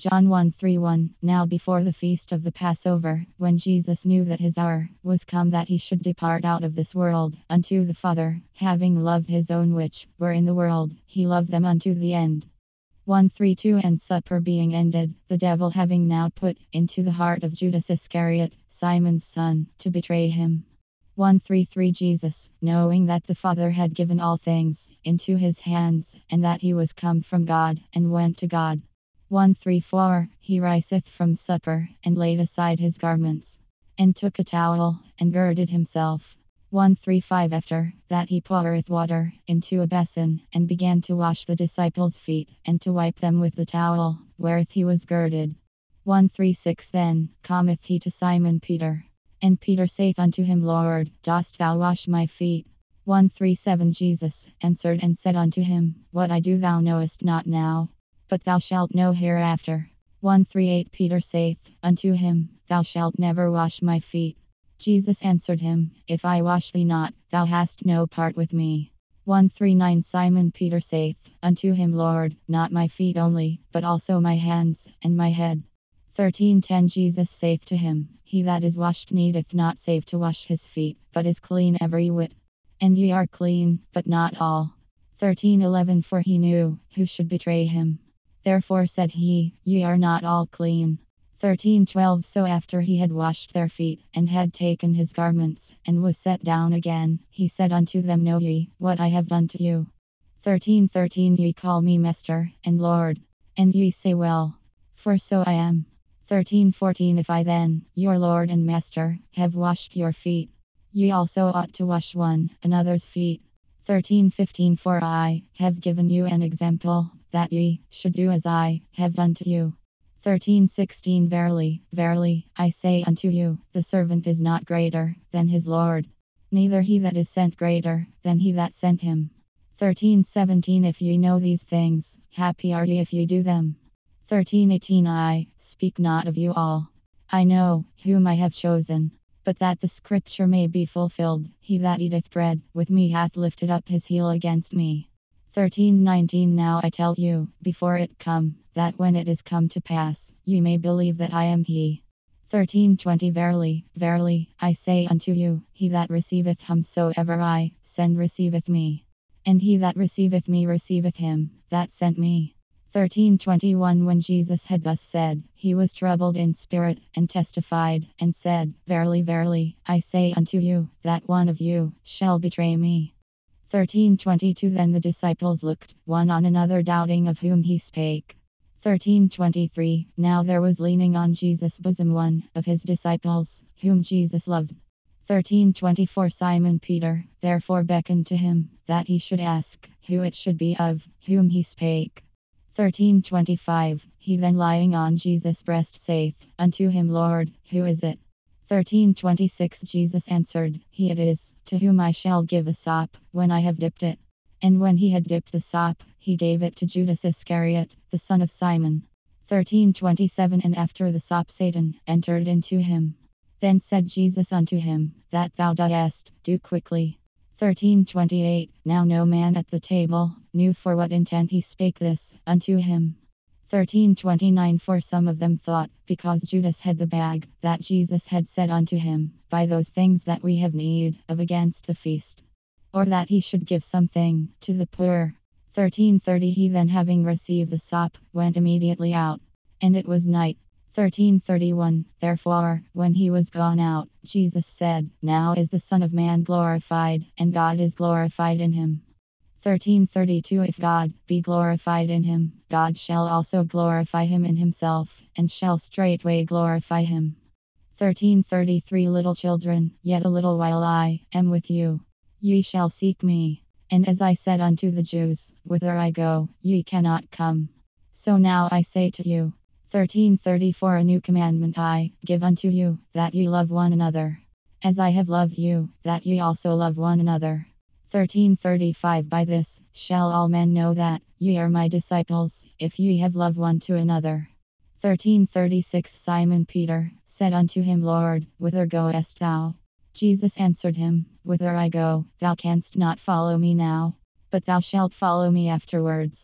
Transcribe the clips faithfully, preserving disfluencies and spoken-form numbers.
John one thirty-one. Now before the feast of the Passover, when Jesus knew that his hour was come that he should depart out of this world unto the Father, having loved his own which were in the world, he loved them unto the end. one thirty-two. And supper being ended, the devil having now put into the heart of Judas Iscariot, Simon's son, to betray him. one thirty-three. Jesus, knowing that the Father had given all things into his hands, and that he was come from God, and went to God. one thirty-four. He riseth from supper, and laid aside his garments, and took a towel, and girded himself. one thirty-five. After that he poureth water into a basin, and began to wash the disciples' feet, and to wipe them with the towel wherewith he was girded. one thirty-six. Then cometh he to Simon Peter. And Peter saith unto him, Lord, dost thou wash my feet? one thirty-seven. Jesus answered and said unto him, What I do thou knowest not now, but thou shalt know hereafter. one thirty-eight. Peter saith unto him, Thou shalt never wash my feet. Jesus answered him, If I wash thee not, thou hast no part with me. one thirty-nine. Simon Peter saith unto him, Lord, not my feet only, but also my hands and my head. thirteen ten. Jesus saith to him, He that is washed needeth not save to wash his feet, but is clean every whit. And ye are clean, but not all. thirteen eleven. For he knew who should betray him. Therefore said he, Ye are not all clean. thirteen twelve. So after he had washed their feet, and had taken his garments, and was set down again, he said unto them, Know ye what I have done to you? thirteen thirteen. Ye call me Master and Lord, and ye say well, for so I am. thirteen fourteen. If I then, your Lord and Master, have washed your feet, ye also ought to wash one another's feet. thirteen fifteen. For I have given you an example, that ye should do as I have done to you. thirteen sixteen. Verily, verily, I say unto you, the servant is not greater than his Lord, neither he that is sent greater than he that sent him. thirteen seventeen. If ye know these things, happy are ye if ye do them. thirteen eighteen. I speak not of you all. I know whom I have chosen. But that the scripture may be fulfilled, he that eateth bread with me hath lifted up his heel against me. thirteen nineteen. Now I tell you, before it come, that when it is come to pass, ye may believe that I am he. thirteen twenty. Verily, verily, I say unto you, he that receiveth whomsoever I send receiveth me, and he that receiveth me receiveth him that sent me. thirteen twenty-one. When Jesus had thus said, he was troubled in spirit, and testified, and said, Verily, verily, I say unto you, that one of you shall betray me. thirteen twenty-two. Then the disciples looked one on another, doubting of whom he spake. thirteen twenty-three. Now there was leaning on Jesus' bosom one of his disciples, whom Jesus loved. thirteen twenty-four. Simon Peter therefore beckoned to him, that he should ask who it should be of whom he spake. thirteen twenty-five. He then lying on Jesus' breast saith unto him, Lord, who is it? thirteen twenty-six. Jesus answered, He it is, to whom I shall give a sop, when I have dipped it. And when he had dipped the sop, he gave it to Judas Iscariot, the son of Simon. thirteen twenty-seven. And after the sop Satan entered into him. Then said Jesus unto him, That thou doest, do quickly. thirteen twenty-eight. Now no man at the table knew for what intent he spake this unto him. thirteen twenty-nine. For some of them thought, because Judas had the bag, that Jesus had said unto him, Buy those things that we have need of against the feast, or that he should give something to the poor. thirteen thirty. He then having received the sop, went immediately out, and it was night. thirteen thirty-one. Therefore, when he was gone out, Jesus said, Now is the Son of Man glorified, and God is glorified in him. thirteen thirty-two. If God be glorified in him, God shall also glorify him in himself, and shall straightway glorify him. thirteen thirty-three. Little children, yet a little while I am with you. Ye shall seek me. And as I said unto the Jews, Whither I go, ye cannot come. So now I say to you. thirteen thirty-four. A new commandment I give unto you, that ye love one another, as I have loved you, that ye also love one another. thirteen thirty-five. By this shall all men know that ye are my disciples, if ye have love one to another. thirteen thirty-six. Simon Peter said unto him, Lord, whither goest thou? Jesus answered him, Whither I go, thou canst not follow me now, but thou shalt follow me afterwards.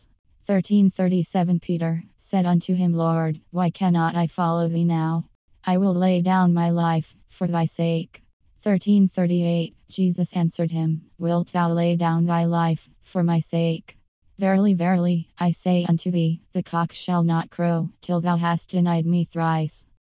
thirteen thirty-seven Peter said unto him, Lord, why cannot I follow thee now? I will lay down my life for thy sake. thirteen thirty-eight Jesus answered him, Wilt thou lay down thy life for my sake? Verily, verily, I say unto thee, the cock shall not crow till thou hast denied me thrice.